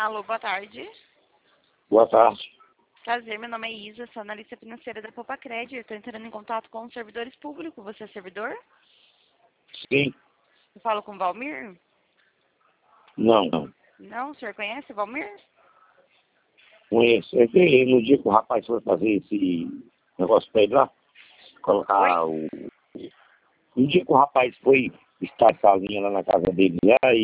Alô, boa tarde. Boa tarde. Prazer, meu nome é Isa, sou analista financeira da Popacred. Estou entrando em contato com os servidores públicos. Você é servidor? Sim. Eu falo com o Valmir? Não. Não, o senhor conhece o Valmir? Conheço. É que no dia que o rapaz foi fazer esse negócio pra ele lá, colocar Oi? No dia que o rapaz foi estar sozinho lá na casa dele lá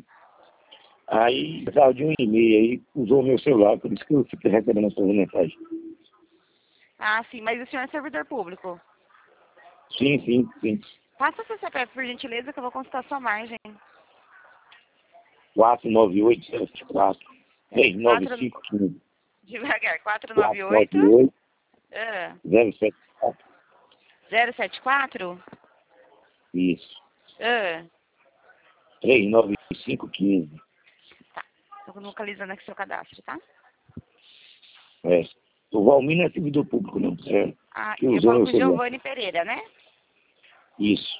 aí precisava de um e-mail, aí usou o meu celular, por isso que eu fiquei recebendo essas mensagens. Ah, sim, mas o senhor é servidor público. Sim. Passa seu CPF, por gentileza, que eu vou consultar sua margem. 49874 4... 39515 Devagar, 498 498 ah, 074. 074 Isso. ah, 39515. Tá, estou localizando aqui seu cadastro, tá? É. O Valmir não é servidor público, não. É, Ah, que eu usou falo meu com o celular. Giovanni Pereira, né? Isso.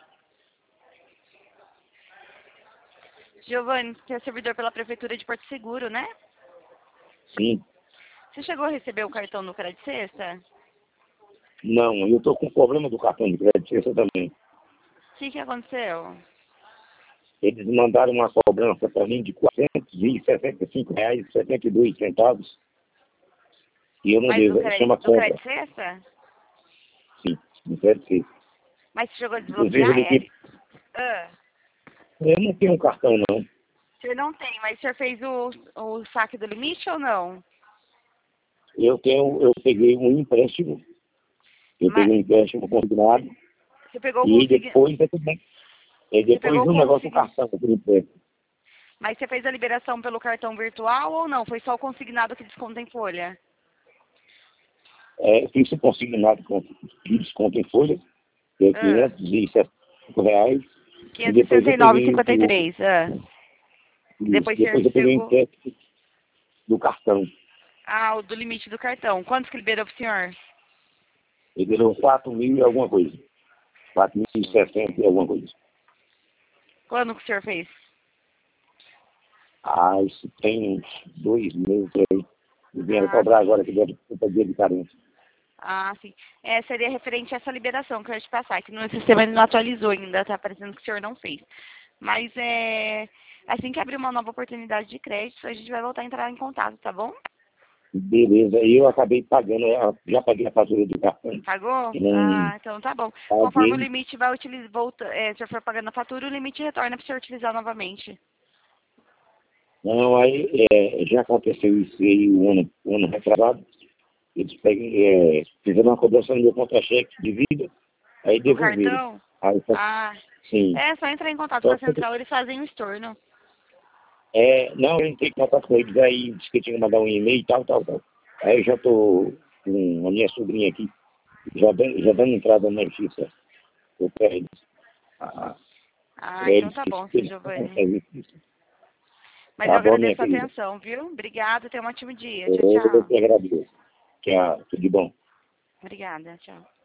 Giovanni, você é servidor pela Prefeitura de Porto Seguro, né? Sim. Você chegou a receber o cartão no Crédito Sexta? Não, eu estou com problema do cartão de crédito esse também. O que aconteceu? Eles mandaram uma cobrança para mim de R$ 465,72. E eu não Mas devo. Chama do compra. Crédito Sexta? Sim, não quero ser. Mas você chegou a Inclusive, eu desbloquear liguei. ele? Ah, Eu não tenho um cartão, não. o senhor não tem, mas o senhor fez o saque do limite ou não? Eu peguei um empréstimo. Eu Mas, peguei um empréstimo consignado. você pegou o E consign... depois, Você pegou o um negócio do consign... cartão do empréstimo. Mas você fez a liberação pelo cartão virtual ou não? Foi só o consignado que desconta em folha? Eu fiz um consignado com desconto em folha, que é Ah, R$ 565. E depois eu peguei 569,53. isso. Depois o senhor Depois eu peguei o chegou... empréstimo do cartão. Ah, o do limite do cartão. Quantos que liberou pro senhor? Ele deu 4.000 e alguma coisa. 4.060 e alguma coisa. Quando que o senhor fez? Isso tem uns 2 meses aí. E vieram Ah, cobrar sim. agora que deu dia de carência. Ah, sim. Seria referente a essa liberação que eu ia te passar, que no sistema ele não atualizou ainda, tá parecendo que o senhor não fez. Mas assim que abrir uma nova oportunidade de crédito, a gente vai voltar a entrar em contato, tá bom? Beleza, aí eu acabei pagando, já paguei a fatura do cartão. Pagou? E não Ah, então tá bom. Conforme o paguei. limite vai utilizar, se o senhor for pagando a fatura, o limite retorna para o senhor utilizar novamente. Não, aí já aconteceu isso aí o ano retrasado. Eles fizeram uma cobrança no meu contra-cheque de vida, aí Do devolveram. cartão? Aí, Ah, sim. só entrar em contato com Só a que, central, eles fazem o estorno. não, eu entrei em contato com eles, aí disse que eu tinha que mandar um e-mail e tal. Aí eu já tô com a minha sobrinha aqui, já dando entrada na justiça para eles. Ah, Ah, então eles tá que bom, seu eles Giovanni. conseguem isso. Mas eu Tá bom, minha agradeço a querida? atenção, viu? Obrigada, tenha um ótimo dia. Tchau, Eu tchau. que agradeço. Tchau, tudo de bom. Obrigada, tchau.